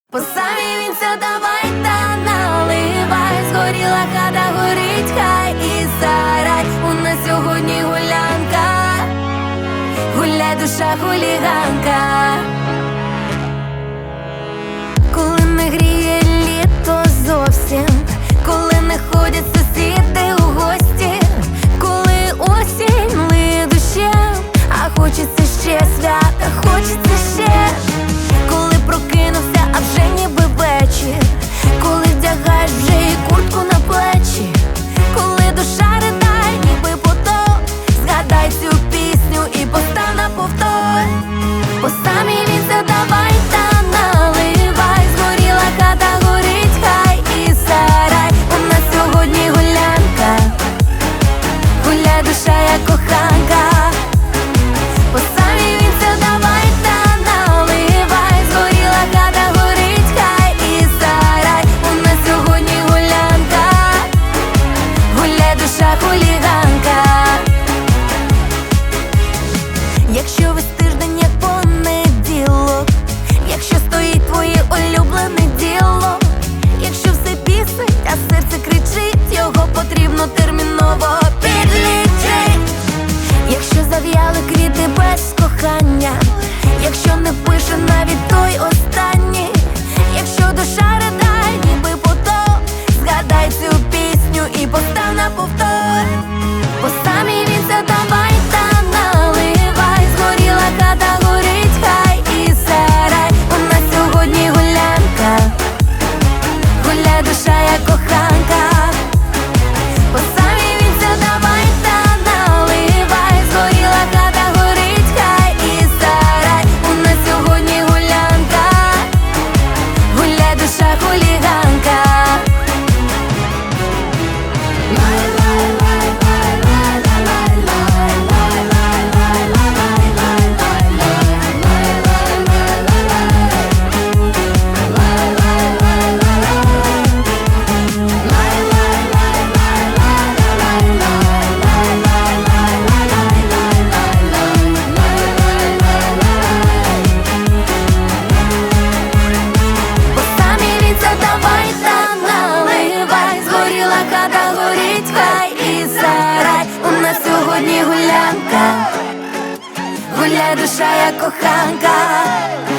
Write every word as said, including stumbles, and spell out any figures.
По самі вінця давай та наливай, згоріла хата, горить хай і сарай. У нас сьогодні гулянка, гуляй, душа хуліганка. Коли не гріє літо зовсім, коли не ходять сусіди у гості, коли осінь лиє дощем, а хочеться ще свята, хочеться ще. Коли прокинувся, а вже ніби вечір, коли вдягаєш вже і куртку на плечі, коли душа ридає, ніби поток, згадай цю пісню і постав на повтор. По самі вінця давай та наливай, згоріла хата, горить хай і сарай. У нас сьогодні гулянка, гуляй, душа як коханка. По самі вінця давай та наливай, згоріла хата, горить хай і сарай. У нас сьогодні гулянка, гуляй, душа хуліганка. Якщо весь тиждень як понеділок, якщо стоїть твоє улюблене діло, якщо все бісить, а серце кричить, його потрібно терміново підлічить. Якщо зав'яли квіти без кохання, якщо не пише навіть той останній, якщо душа ридає, ніби поток, згадай цю пісню і постав на повтор. По самі вінця давай та наливай, згоріла хата, горить хай і сарай. У нас сьогодні гулянка, гуляй, душа як коханка. По самі вінця давай та наливай, згоріла хата, горить хай і сарай. У нас сьогодні гулянка, гуляй, душа хуліганка. По самі вінця давай та наливай, згоріла хата, горить хай і сарай. У нас сьогодні гулянка, гуляй, душа як коханка.